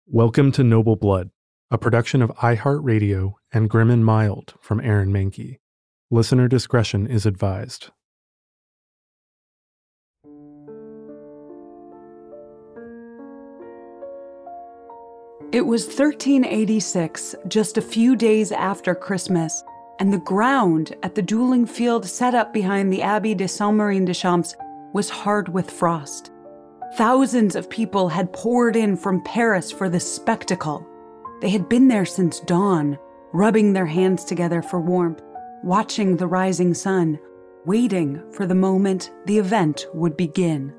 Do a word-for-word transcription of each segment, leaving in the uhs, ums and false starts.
Welcome to Noble Blood, a production of iHeartRadio and Grim and Mild from Aaron Mahnke. Listener discretion is advised. It was thirteen eighty-six, just a few days after Christmas, and the ground at the dueling field set up behind the Abbey de Saint-Marin-des-Champs was hard with frost. Thousands of people had poured in from Paris for this spectacle. They had been there since dawn, rubbing their hands together for warmth, watching the rising sun, waiting for the moment the event would begin.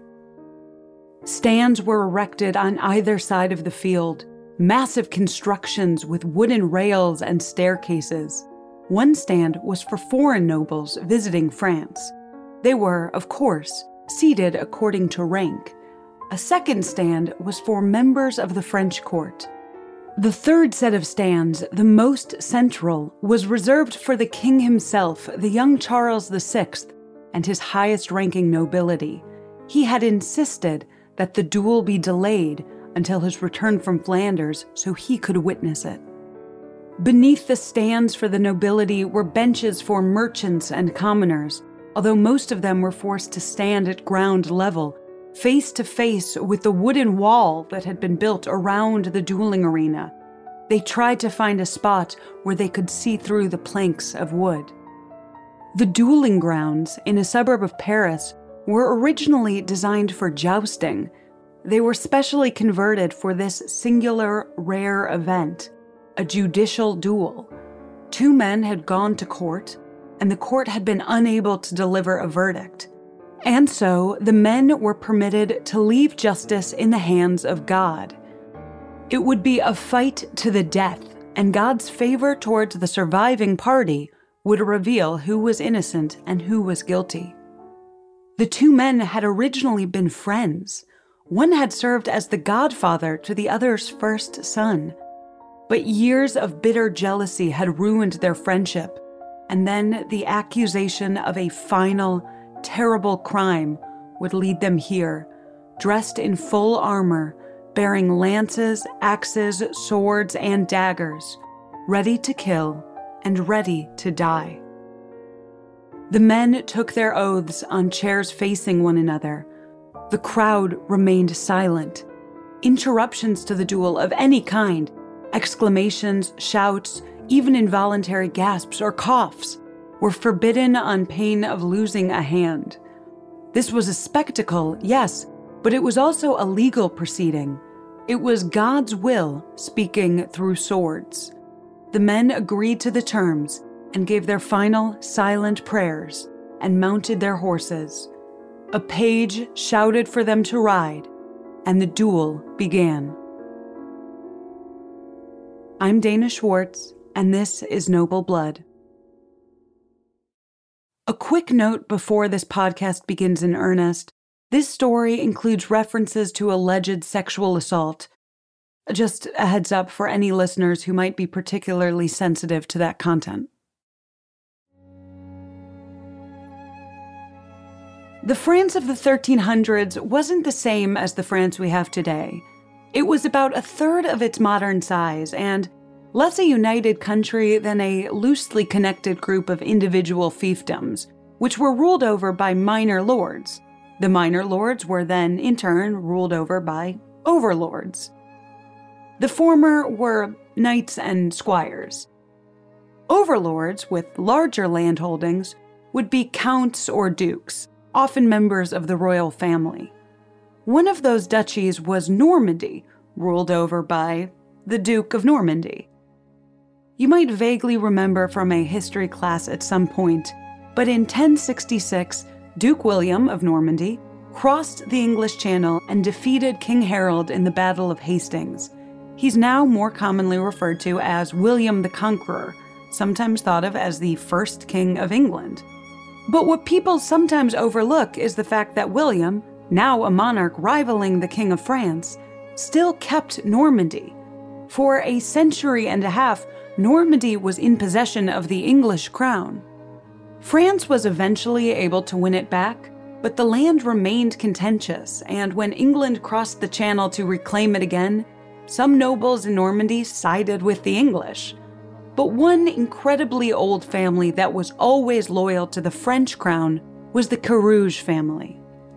Stands were erected on either side of the field, massive constructions with wooden rails and staircases. One stand was for foreign nobles visiting France. They were, of course, seated according to rank. A second stand was for members of the French court. The third set of stands, the most central, was reserved for the king himself, the young Charles the Sixth, and his highest-ranking nobility. He had insisted that the duel be delayed until his return from Flanders so he could witness it. Beneath the stands for the nobility were benches for merchants and commoners, although most of them were forced to stand at ground level, face to face with the wooden wall that had been built around the dueling arena. They tried to find a spot where they could see through the planks of wood. The dueling grounds in a suburb of Paris were originally designed for jousting. They were specially converted for this singular, rare event, a judicial duel. Two men had gone to court, and the court had been unable to deliver a verdict. And so the men were permitted to leave justice in the hands of God. It would be a fight to the death, and God's favor towards the surviving party would reveal who was innocent and who was guilty. The two men had originally been friends. One had served as the godfather to the other's first son. But years of bitter jealousy had ruined their friendship, and then the accusation of a final, terrible crime would lead them here, dressed in full armor, bearing lances, axes, swords, and daggers, ready to kill and ready to die. The men took their oaths on chairs facing one another. The crowd remained silent. Interruptions to the duel of any kind, exclamations, shouts, even involuntary gasps or coughs, were forbidden on pain of losing a hand. This was a spectacle, yes, but it was also a legal proceeding. It was God's will speaking through swords. The men agreed to the terms and gave their final silent prayers and mounted their horses. A page shouted for them to ride, and the duel began. I'm Dana Schwartz, and this is Noble Blood. A quick note before this podcast begins in earnest. This story includes references to alleged sexual assault. Just a heads up for any listeners who might be particularly sensitive to that content. The France of the thirteen hundreds wasn't the same as the France we have today. It was about a third of its modern size and less a united country than a loosely connected group of individual fiefdoms, which were ruled over by minor lords. The minor lords were then, in turn, ruled over by overlords. The former were knights and squires. Overlords, with larger landholdings, would be counts or dukes, often members of the royal family. One of those duchies was Normandy, ruled over by the Duke of Normandy. You might vaguely remember from a history class at some point, but in ten sixty-six, Duke William of Normandy crossed the English Channel and defeated King Harold in the Battle of Hastings. He's now more commonly referred to as William the Conqueror, sometimes thought of as the first king of England. But what people sometimes overlook is the fact that William, now a monarch rivaling the King of France, still kept Normandy. For a century and a half, Normandy was in possession of the English crown. France was eventually able to win it back, but the land remained contentious, and when England crossed the Channel to reclaim it again, some nobles in Normandy sided with the English. But one incredibly old family that was always loyal to the French crown was the Carouge family.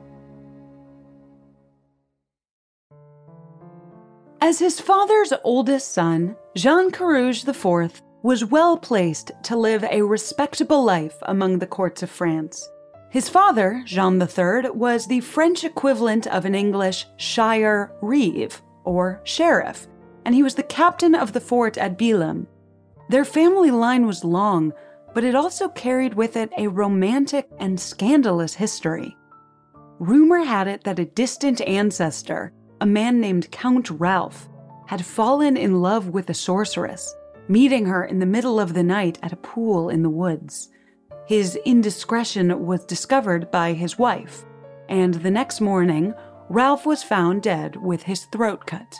As his father's oldest son, Jean Carouge the fourth was well placed to live a respectable life among the courts of France. His father, Jean the third, was the French equivalent of an English shire reeve, or sheriff, and he was the captain of the fort at Bilhem. Their family line was long, but it also carried with it a romantic and scandalous history. Rumor had it that a distant ancestor, a man named Count Ralph, had fallen in love with a sorceress, meeting her in the middle of the night at a pool in the woods. His indiscretion was discovered by his wife, and the next morning, Ralph was found dead with his throat cut.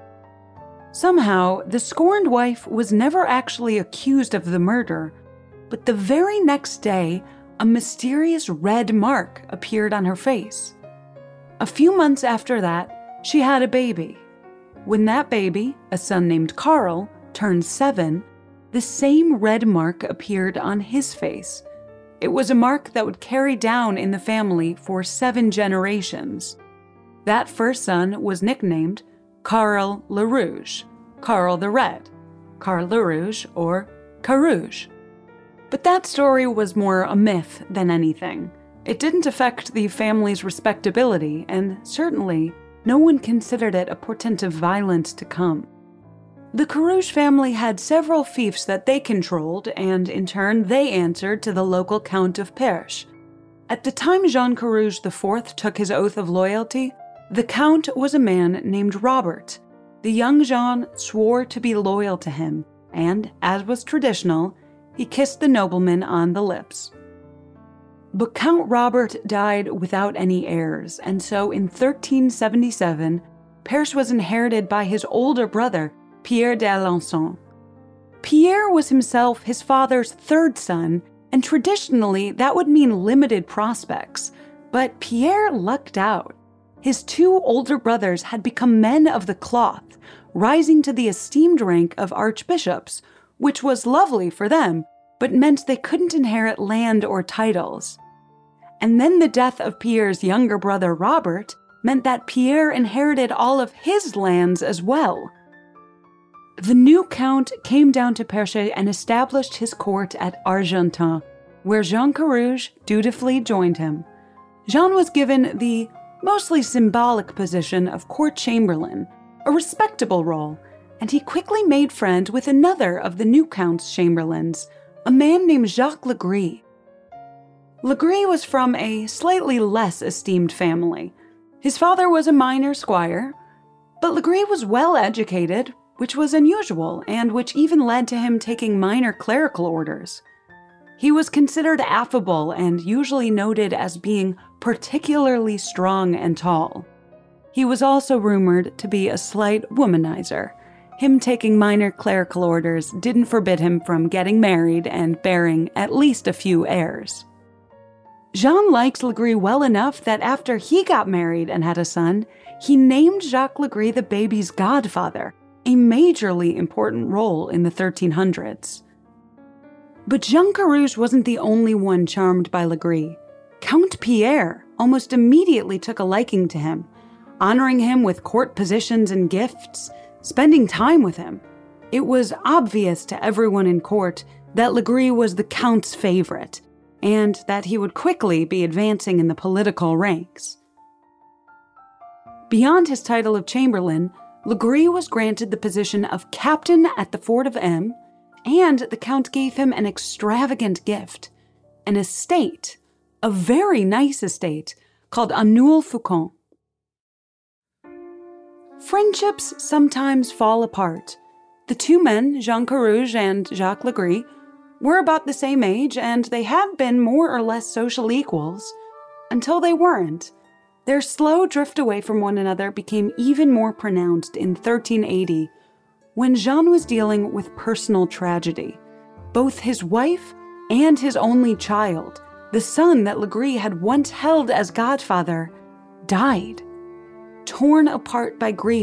Somehow, the scorned wife was never actually accused of the murder, but the very next day, a mysterious red mark appeared on her face. A few months after that, she had a baby. When that baby, a son named Karl, turned seven, the same red mark appeared on his face. It was a mark that would carry down in the family for seven generations. That first son was nicknamed Karl Le Rouge, Karl the Red, Karl Le Rouge, or Carouge. But that story was more a myth than anything. It didn't affect the family's respectability, and certainly no one considered it a portent of violence to come. The Carouge family had several fiefs that they controlled, and in turn they answered to the local Count of Perche. At the time Jean Carouge the fourth took his oath of loyalty, the Count was a man named Robert. The young Jean swore to be loyal to him, and, as was traditional, he kissed the nobleman on the lips. But Count Robert died without any heirs, and so in thirteen seventy-seven, Perche was inherited by his older brother, Pierre d'Alençon. Pierre was himself his father's third son, and traditionally that would mean limited prospects. But Pierre lucked out. His two older brothers had become men of the cloth, rising to the esteemed rank of archbishops, which was lovely for them, but meant they couldn't inherit land or titles. And then the death of Pierre's younger brother Robert meant that Pierre inherited all of his lands as well. The new count came down to Perche and established his court at Argentan, where Jean Carouge dutifully joined him. Jean was given the mostly symbolic position of court chamberlain, a respectable role, and he quickly made friends with another of the new count's chamberlains, a man named Jacques Legris. Legris was from a slightly less esteemed family. His father was a minor squire, but Legris was well educated, which was unusual and which even led to him taking minor clerical orders. He was considered affable and usually noted as being particularly strong and tall. He was also rumored to be a slight womanizer. Him taking minor clerical orders didn't forbid him from getting married and bearing at least a few heirs. Jean liked Legris well enough that after he got married and had a son, he named Jacques Legris the baby's godfather, a majorly important role in the thirteen hundreds. But Jean Carouge wasn't the only one charmed by Legris. Count Pierre almost immediately took a liking to him, honoring him with court positions and gifts, spending time with him. It was obvious to everyone in court that Legris was the Count's favorite, and that he would quickly be advancing in the political ranks. Beyond his title of chamberlain, Legris was granted the position of captain at the fort of M, and the Count gave him an extravagant gift, an estate, a very nice estate, called Auneuil-Faucon. Friendships sometimes fall apart. The two men, Jean Carouge and Jacques Legris, were about the same age, and they had been more or less social equals, until they weren't. Their slow drift away from one another became even more pronounced in thirteen eighty, when Jean was dealing with personal tragedy. Both his wife and his only child, the son that Legris had once held as godfather, died. Torn apart by grief,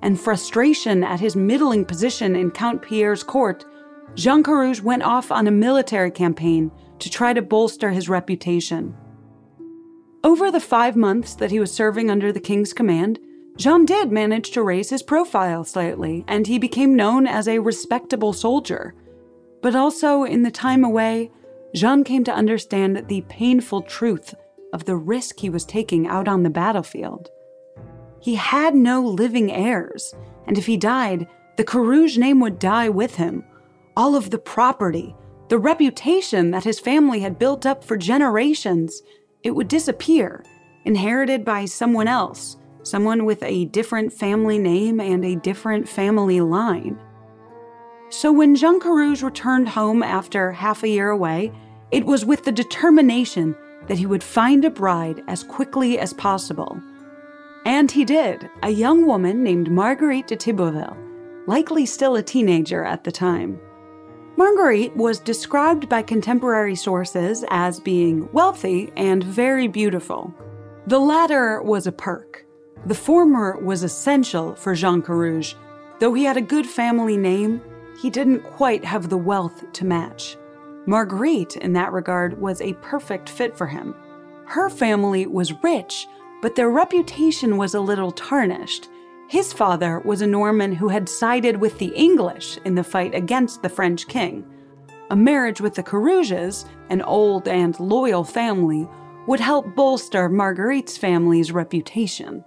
and frustration at his middling position in Count Pierre's court, Jean Carouge went off on a military campaign to try to bolster his reputation. Over the five months that he was serving under the king's command, Jean did manage to raise his profile slightly, and he became known as a respectable soldier. But also, in the time away, Jean came to understand the painful truth of the risk he was taking out on the battlefield. He had no living heirs, and if he died, the Carouge name would die with him. All of the property, the reputation that his family had built up for generations, it would disappear, inherited by someone else, someone with a different family name and a different family line. So when Jean Carouge returned home after half a year away, it was with the determination that he would find a bride as quickly as possible. And he did, a young woman named Marguerite de Thibauville, likely still a teenager at the time. Marguerite was described by contemporary sources as being wealthy and very beautiful. The latter was a perk. The former was essential for Jean Carouge. Though he had a good family name, he didn't quite have the wealth to match. Marguerite, in that regard, was a perfect fit for him. Her family was rich, but their reputation was a little tarnished. His father was a Norman who had sided with the English in the fight against the French king. A marriage with the Carouges, an old and loyal family, would help bolster Marguerite's family's reputation.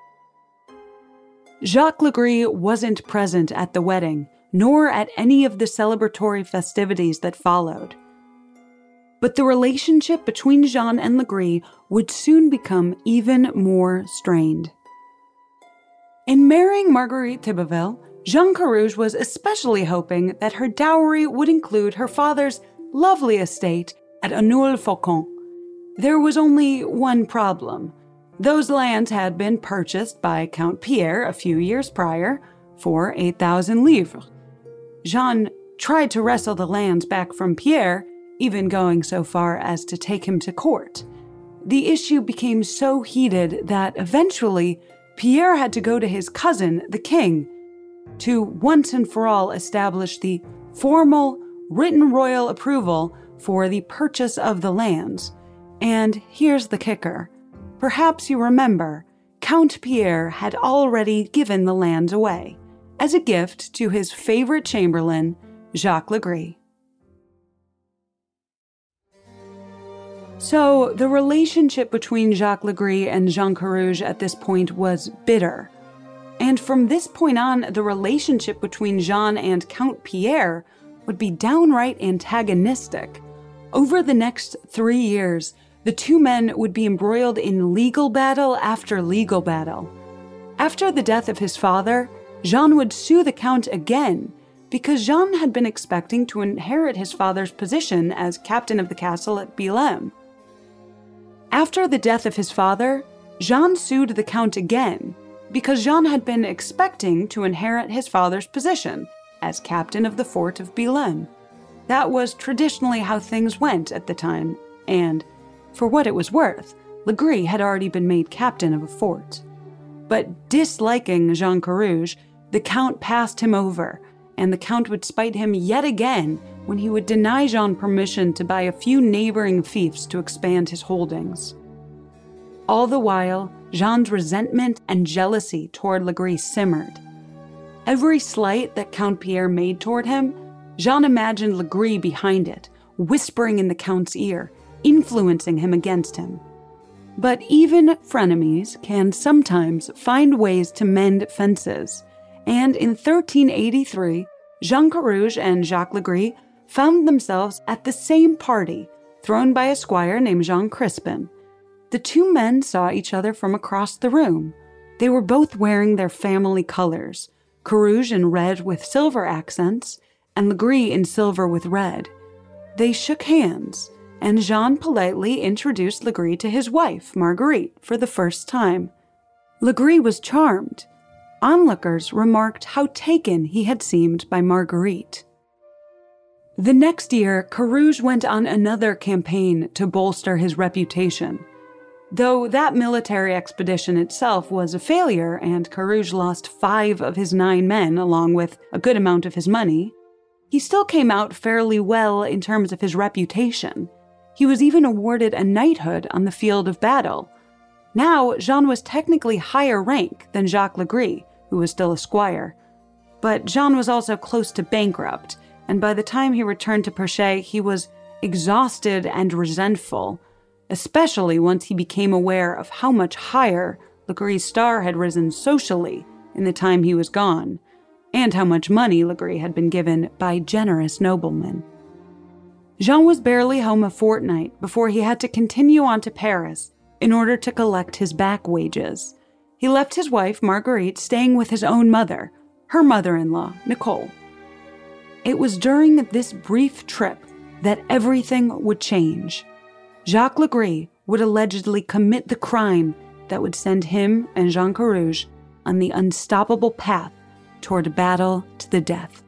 Jacques Legris wasn't present at the wedding, nor at any of the celebratory festivities that followed. But the relationship between Jean and Legris would soon become even more strained. In marrying Marguerite Thibauville, Jean Carouge was especially hoping that her dowry would include her father's lovely estate at Annulles-Faucon. There was only one problem. Those lands had been purchased by Count Pierre a few years prior for eight thousand livres. Jean tried to wrestle the lands back from Pierre, even going so far as to take him to court. The issue became so heated that eventually Pierre had to go to his cousin, the king, to once and for all establish the formal, written royal approval for the purchase of the lands. And here's the kicker. Perhaps you remember, Count Pierre had already given the lands away as a gift to his favorite chamberlain, Jacques Legris. So, the relationship between Jacques Legris and Jean Carouge at this point was bitter. And from this point on, the relationship between Jean and Count Pierre would be downright antagonistic. Over the next three years, the two men would be embroiled in legal battle after legal battle. After the death of his father, Jean would sue the Count again, because Jean had been expecting to inherit his father's position as captain of the castle at Bilhem. After the death of his father, Jean sued the Count again, because Jean had been expecting to inherit his father's position as captain of the fort of Bilhem. That was traditionally how things went at the time, and, for what it was worth, Legris had already been made captain of a fort. But disliking Jean Carouge, the Count passed him over, and the Count would spite him yet again when he would deny Jean permission to buy a few neighboring fiefs to expand his holdings. All the while, Jean's resentment and jealousy toward Legris simmered. Every slight that Count Pierre made toward him, Jean imagined Legris behind it, whispering in the Count's ear, influencing him against him. But even frenemies can sometimes find ways to mend fences, and in thirteen eighty-three, Jean Carouge and Jacques Legris found themselves at the same party, thrown by a squire named Jean Crispin. The two men saw each other from across the room. They were both wearing their family colors, Carouge in red with silver accents, and Legris in silver with red. They shook hands, and Jean politely introduced Legris to his wife, Marguerite, for the first time. Legris was charmed. Onlookers remarked how taken he had seemed by Marguerite. The next year, Carouge went on another campaign to bolster his reputation. Though that military expedition itself was a failure and Carrouge lost five of his nine men along with a good amount of his money, he still came out fairly well in terms of his reputation. He was even awarded a knighthood on the field of battle. Now, Jean was technically higher rank than Jacques Legris, who was still a squire. But Jean was also close to bankrupt, and by the time he returned to Perche, he was exhausted and resentful, especially once he became aware of how much higher Legris' star had risen socially in the time he was gone, and how much money Legris had been given by generous noblemen. Jean was barely home a fortnight before he had to continue on to Paris in order to collect his back wages. He left his wife, Marguerite, staying with his own mother, her mother-in-law, Nicole. It was during this brief trip that everything would change. Jacques Legris would allegedly commit the crime that would send him and Jean Carrouge on the unstoppable path toward a battle to the death.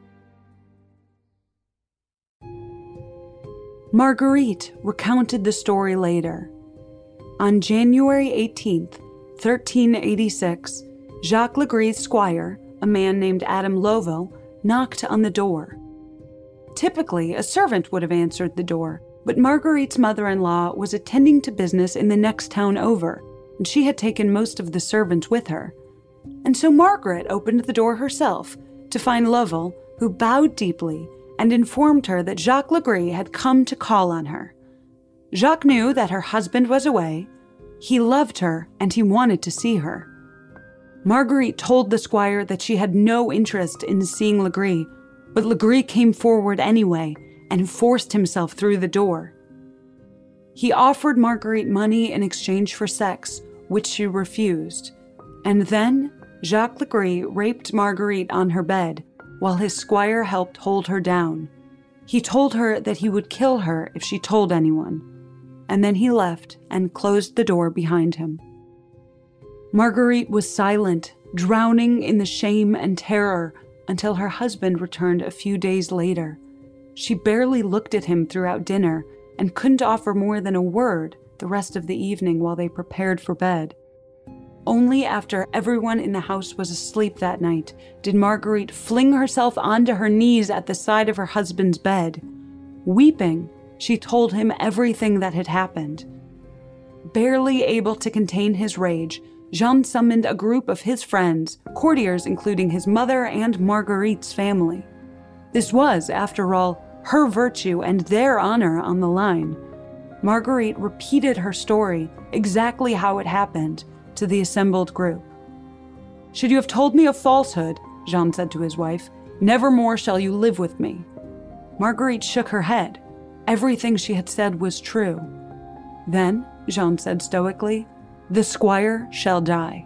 Marguerite recounted the story later. On January eighteenth, thirteen eighty-six, Jacques Legris' squire, a man named Adam Lovell, knocked on the door. Typically, a servant would have answered the door, but Marguerite's mother-in-law was attending to business in the next town over, and she had taken most of the servants with her. And so Margaret opened the door herself to find Lovell, who bowed deeply and informed her that Jacques Legris had come to call on her. Jacques knew that her husband was away. He loved her, and he wanted to see her. Marguerite told the squire that she had no interest in seeing Legris, but Legris came forward anyway and forced himself through the door. He offered Marguerite money in exchange for sex, which she refused, and then Jacques Legris raped Marguerite on her bed, while his squire helped hold her down. He told her that he would kill her if she told anyone, and then he left and closed the door behind him. Marguerite was silent, drowning in the shame and terror until her husband returned a few days later. She barely looked at him throughout dinner and couldn't offer more than a word the rest of the evening while they prepared for bed. Only after everyone in the house was asleep that night did Marguerite fling herself onto her knees at the side of her husband's bed. Weeping, she told him everything that had happened. Barely able to contain his rage, Jean summoned a group of his friends, courtiers including his mother and Marguerite's family. This was, after all, her virtue and their honor on the line. Marguerite repeated her story, exactly how it happened, to the assembled group. "Should you have told me a falsehood," Jean said to his wife, "never more shall you live with me." Marguerite shook her head. Everything she had said was true. Then, Jean said stoically, "The squire shall die."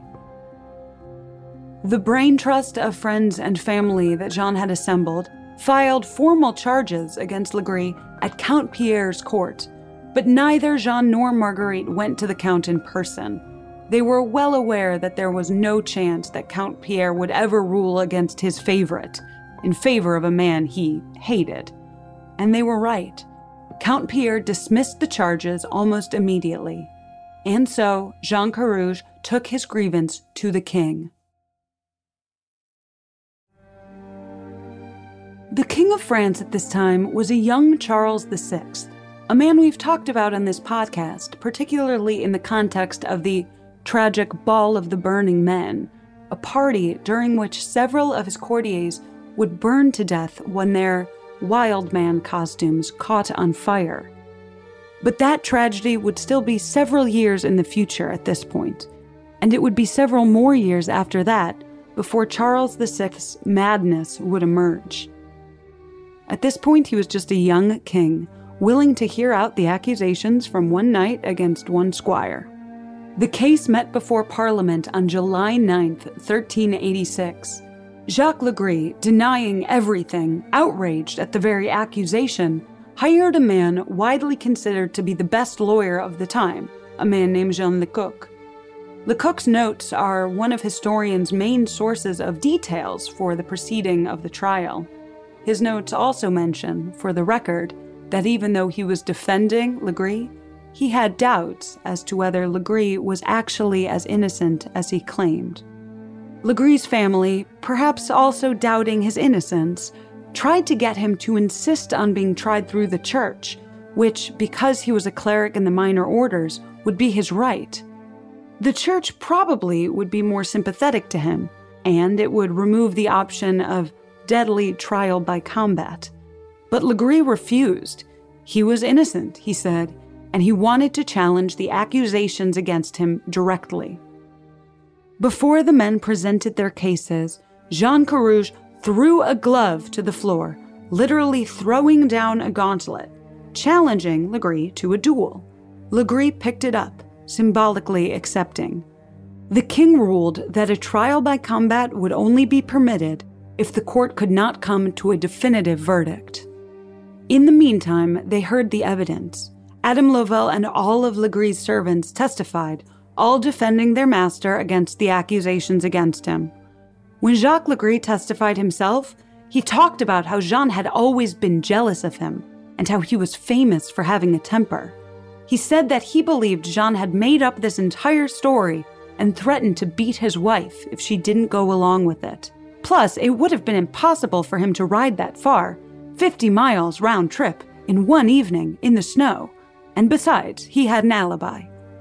The brain trust of friends and family that Jean had assembled filed formal charges against Legris at Count Pierre's court, but neither Jean nor Marguerite went to the Count in person. They were well aware that there was no chance that Count Pierre would ever rule against his favorite, in favor of a man he hated. And they were right. Count Pierre dismissed the charges almost immediately. And so, Jean Carrouge took his grievance to the king. The King of France at this time was a young Charles the Sixth, a man we've talked about on this podcast, particularly in the context of the tragic Ball of the Burning Men, a party during which several of his courtiers would burn to death when their wild man costumes caught on fire. But that tragedy would still be several years in the future at this point, and it would be several more years after that before Charles the Sixth's madness would emerge. At this point, he was just a young king, willing to hear out the accusations from one knight against one squire. The case met before Parliament on July ninth, thirteen eighty-six. Jacques Legris, denying everything, outraged at the very accusation, hired a man widely considered to be the best lawyer of the time, a man named Jean Lecoq. Lecoq's notes are one of historians' main sources of details for the proceeding of the trial. His notes also mention, for the record, that even though he was defending Legris, he had doubts as to whether Legris was actually as innocent as he claimed. Legris's family, perhaps also doubting his innocence, tried to get him to insist on being tried through the church, which, because he was a cleric in the minor orders, would be his right. The church probably would be more sympathetic to him, and it would remove the option of deadly trial by combat. But Legris refused. He was innocent, he said, and he wanted to challenge the accusations against him directly. Before the men presented their cases, Jean Carouge threw a glove to the floor, literally throwing down a gauntlet, challenging Legris to a duel. Legris picked it up, symbolically accepting. The king ruled that a trial by combat would only be permitted if the court could not come to a definitive verdict. In the meantime, they heard the evidence. Adam Lovell and all of Legris's servants testified, all defending their master against the accusations against him. When Jacques Legris testified himself, he talked about how Jean had always been jealous of him and how he was famous for having a temper. He said that he believed Jean had made up this entire story and threatened to beat his wife if she didn't go along with it. Plus, it would have been impossible for him to ride that far, fifty miles round trip, in one evening in the snow. And besides, he had an alibi.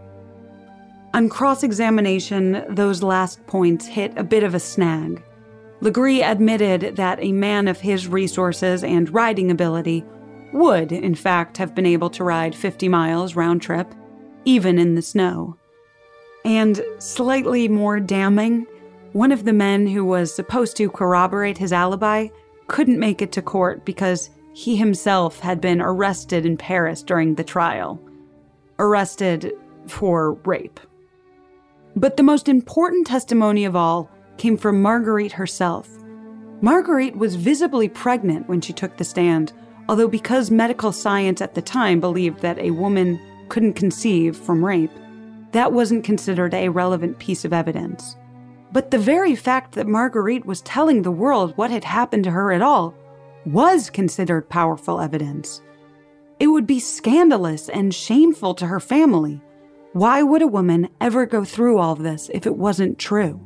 On cross-examination, those last points hit a bit of a snag. Legris admitted that a man of his resources and riding ability would, in fact, have been able to ride fifty miles round trip, even in the snow. And slightly more damning, one of the men who was supposed to corroborate his alibi couldn't make it to court because he himself had been arrested in Paris during the trial. Arrested for rape. But the most important testimony of all came from Marguerite herself. Marguerite was visibly pregnant when she took the stand, although because medical science at the time believed that a woman couldn't conceive from rape, that wasn't considered a relevant piece of evidence. But the very fact that Marguerite was telling the world what had happened to her at all was considered powerful evidence. It would be scandalous and shameful to her family. Why would a woman ever go through all of this if it wasn't true?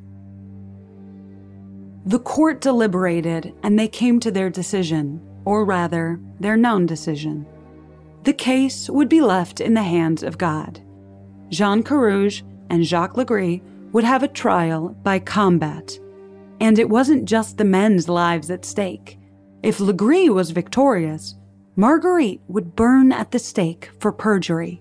The court deliberated, and they came to their decision, or rather, their non-decision. The case would be left in the hands of God. Jean Carouge and Jacques Legris would have a trial by combat. And it wasn't just the men's lives at stake. If Legris was victorious, Marguerite would burn at the stake for perjury.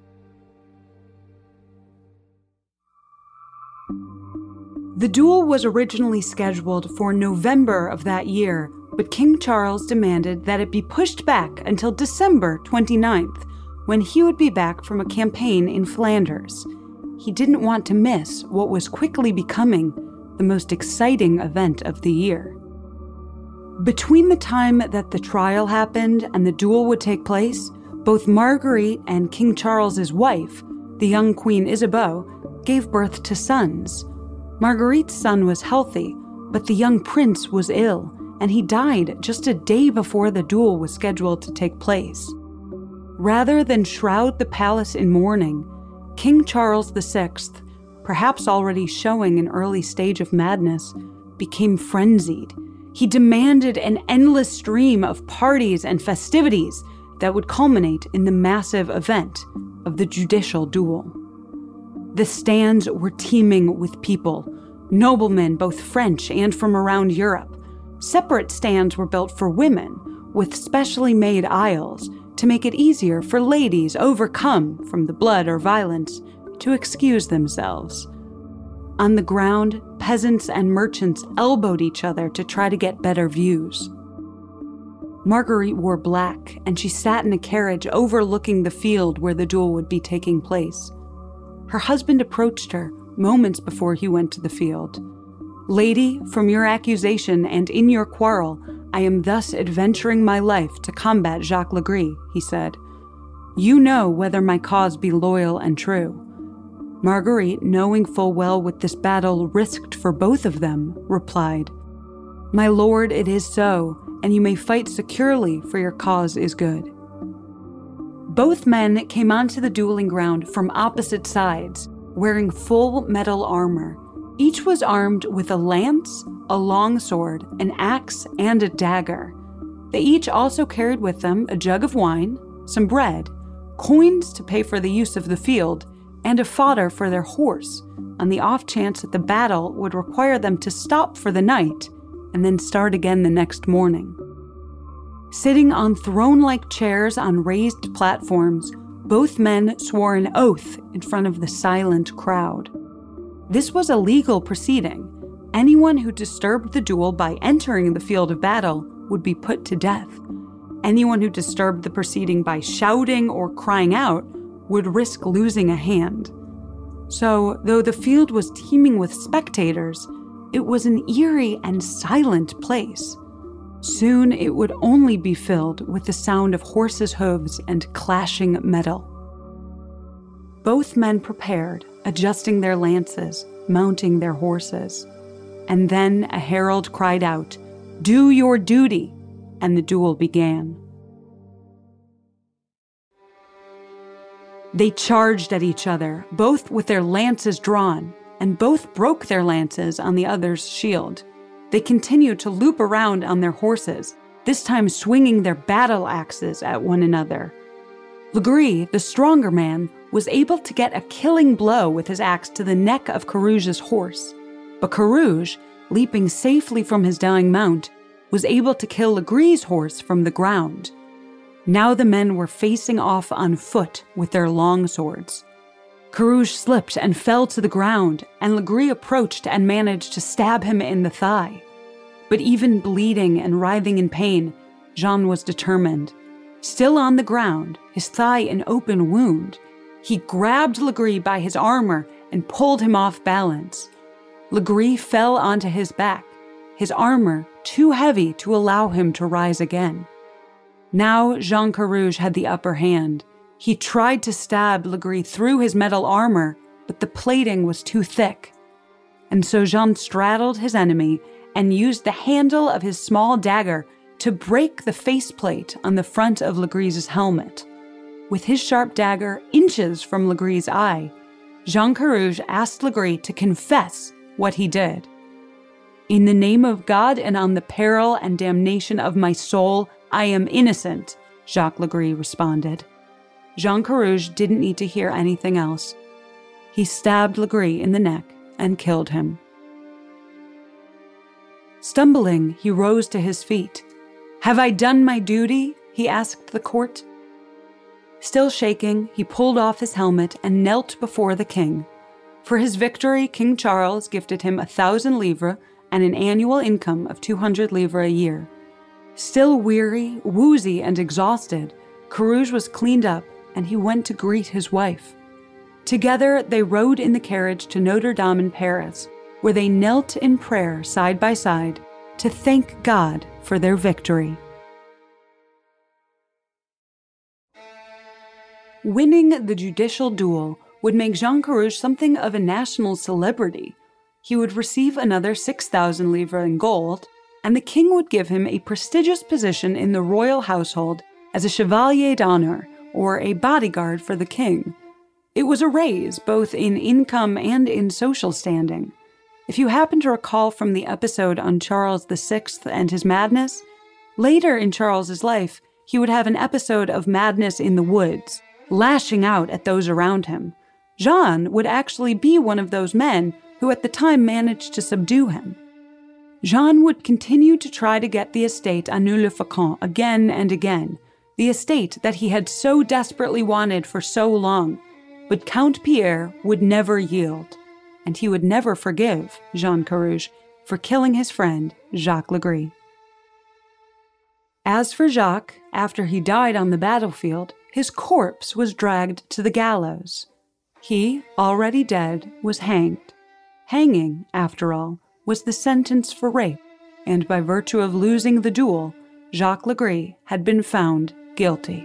The duel was originally scheduled for November of that year, but King Charles demanded that it be pushed back until December twenty-ninth, when he would be back from a campaign in Flanders. He didn't want to miss what was quickly becoming the most exciting event of the year. Between the time that the trial happened and the duel would take place, both Marguerite and King Charles's wife, the young Queen Isabeau, gave birth to sons. Marguerite's son was healthy, but the young prince was ill, and he died just a day before the duel was scheduled to take place. Rather than shroud the palace in mourning, King Charles the Sixth, perhaps already showing an early stage of madness, became frenzied. He demanded an endless stream of parties and festivities that would culminate in the massive event of the judicial duel. The stands were teeming with people, noblemen both French and from around Europe. Separate stands were built for women, with specially made aisles to make it easier for ladies overcome from the blood or violence to excuse themselves. On the ground, peasants and merchants elbowed each other to try to get better views. Marguerite wore black, and she sat in a carriage overlooking the field where the duel would be taking place. Her husband approached her moments before he went to the field. "Lady, from your accusation and in your quarrel, I am thus adventuring my life to combat Jacques Legris," he said. "You know whether my cause be loyal and true." Marguerite, knowing full well what this battle risked for both of them, replied, "My lord, it is so, and you may fight securely, for your cause is good." Both men came onto the dueling ground from opposite sides, wearing full metal armor. Each was armed with a lance, a longsword, an axe, and a dagger. They each also carried with them a jug of wine, some bread, coins to pay for the use of the field, and a fodder for their horse, on the off chance that the battle would require them to stop for the night and then start again the next morning. Sitting on throne-like chairs on raised platforms, both men swore an oath in front of the silent crowd. This was a legal proceeding. Anyone who disturbed the duel by entering the field of battle would be put to death. Anyone who disturbed the proceeding by shouting or crying out would risk losing a hand. So, though the field was teeming with spectators, it was an eerie and silent place. Soon it would only be filled with the sound of horses' hooves and clashing metal. Both men prepared, adjusting their lances, mounting their horses. And then a herald cried out, "Do your duty!" and the duel began. They charged at each other, both with their lances drawn, and both broke their lances on the other's shield. They continued to loop around on their horses, this time swinging their battle axes at one another. Legris, the stronger man, was able to get a killing blow with his axe to the neck of Carouge's horse. But Carouge, leaping safely from his dying mount, was able to kill Legris's horse from the ground. Now the men were facing off on foot with their long swords. Carouge slipped and fell to the ground, and Legris approached and managed to stab him in the thigh. But even bleeding and writhing in pain, Jean was determined. Still on the ground, his thigh an open wound, he grabbed Legris by his armor and pulled him off balance. Legris fell onto his back, his armor too heavy to allow him to rise again. Now Jean Carouge had the upper hand. He tried to stab Legris through his metal armor, but the plating was too thick. And so Jean straddled his enemy and used the handle of his small dagger to break the faceplate on the front of Legris's helmet. With his sharp dagger inches from Legris's eye, Jean Carouge asked Legris to confess what he did. "In the name of God and on the peril and damnation of my soul, I am innocent," Jacques Legris responded. Jean Carouge didn't need to hear anything else. He stabbed Legris in the neck and killed him. Stumbling, he rose to his feet. "Have I done my duty?" he asked the court. Still shaking, he pulled off his helmet and knelt before the king. For his victory, King Charles gifted him a thousand livres and an annual income of two hundred livres a year. Still weary, woozy, and exhausted, Carouge was cleaned up and he went to greet his wife. Together, they rode in the carriage to Notre Dame in Paris, where they knelt in prayer side by side to thank God for their victory. Winning the judicial duel would make Jean Carouge something of a national celebrity. He would receive another six thousand livres in gold, and the king would give him a prestigious position in the royal household as a chevalier d'honneur, or a bodyguard for the king. It was a raise both in income and in social standing. If you happen to recall from the episode on Charles the Sixth and his madness, later in Charles's life, he would have an episode of madness in the woods, lashing out at those around him. Jean would actually be one of those men who at the time managed to subdue him. Jean would continue to try to get the estate à Neu-le-Faucon again and again, the estate that he had so desperately wanted for so long, but Count Pierre would never yield, and he would never forgive Jean Carouge for killing his friend Jacques Legris. As for Jacques, after he died on the battlefield, his corpse was dragged to the gallows. He, already dead, was hanged. Hanging, after all, was the sentence for rape, and by virtue of losing the duel, Jacques Legris had been found guilty.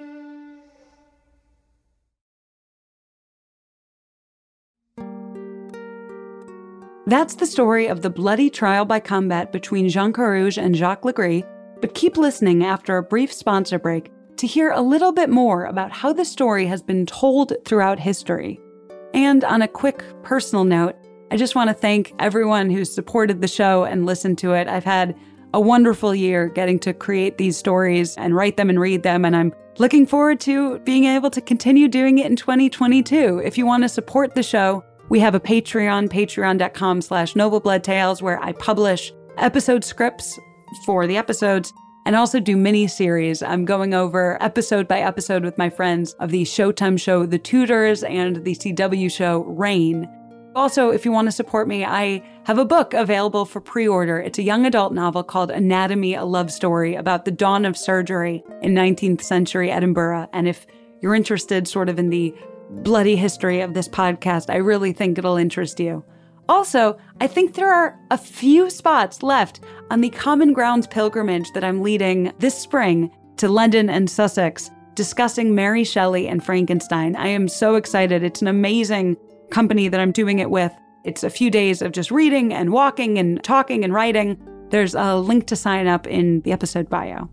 That's the story of the bloody trial by combat between Jean Carouge and Jacques Legris, but keep listening after a brief sponsor break to hear a little bit more about how the story has been told throughout history. And on a quick personal note, I just want to thank everyone who's supported the show and listened to it. I've had a wonderful year getting to create these stories and write them and read them, and I'm looking forward to being able to continue doing it in twenty twenty-two. If you want to support the show, we have a Patreon, patreon.com slash noblebloodtales, where I publish episode scripts for the episodes and also do mini-series. I'm going over episode by episode with my friends of the Showtime show The Tudors and the C W show Reign. Also, if you want to support me, I have a book available for pre-order. It's a young adult novel called Anatomy, a Love Story about the dawn of surgery in nineteenth century Edinburgh. And if you're interested sort of in the bloody history of this podcast, I really think it'll interest you. Also, I think there are a few spots left on the Common Grounds pilgrimage that I'm leading this spring to London and Sussex, discussing Mary Shelley and Frankenstein. I am so excited. It's an amazing company that I'm doing it with. It's a few days of just reading and walking and talking and writing. There's a link to sign up in the episode bio.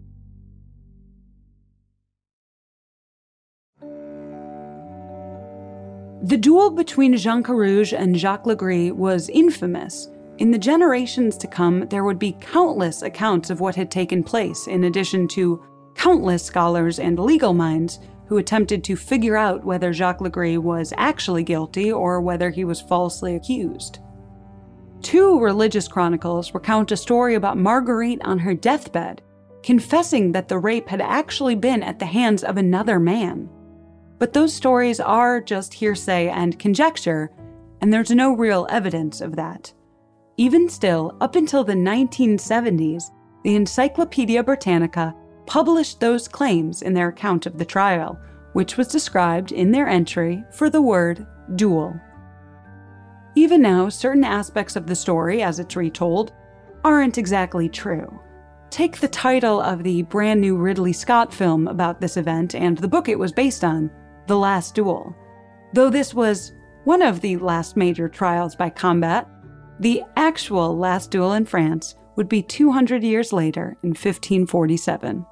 The duel between Jean Carouge and Jacques Legris was infamous. In the generations to come, there would be countless accounts of what had taken place, in addition to countless scholars and legal minds who attempted to figure out whether Jacques Legris was actually guilty or whether he was falsely accused. Two religious chronicles recount a story about Marguerite on her deathbed, confessing that the rape had actually been at the hands of another man. But those stories are just hearsay and conjecture, and there's no real evidence of that. Even still, up until the nineteen seventies, the Encyclopedia Britannica published those claims in their account of the trial, which was described in their entry for the word duel. Even now, certain aspects of the story, as it's retold, aren't exactly true. Take the title of the brand new Ridley Scott film about this event and the book it was based on, The Last Duel. Though this was one of the last major trials by combat, the actual last duel in France would be two hundred years later in fifteen forty-seven.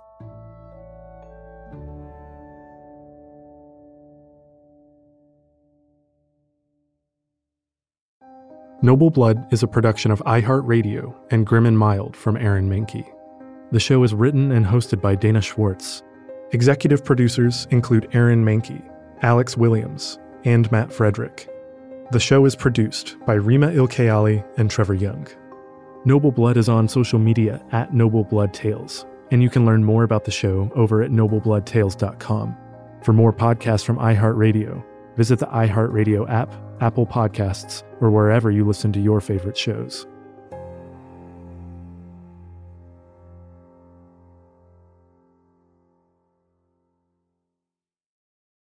Noble Blood is a production of iHeartRadio and Grim and Mild from Aaron Mahnke. The show is written and hosted by Dana Schwartz. Executive producers include Aaron Mahnke, Alex Williams, and Matt Frederick. The show is produced by Rima Ilkayali and Trevor Young. Noble Blood is on social media at Noble Blood Tales, and you can learn more about the show over at noble blood tales dot com. For more podcasts from iHeartRadio, visit the iHeartRadio app, Apple Podcasts, or wherever you listen to your favorite shows.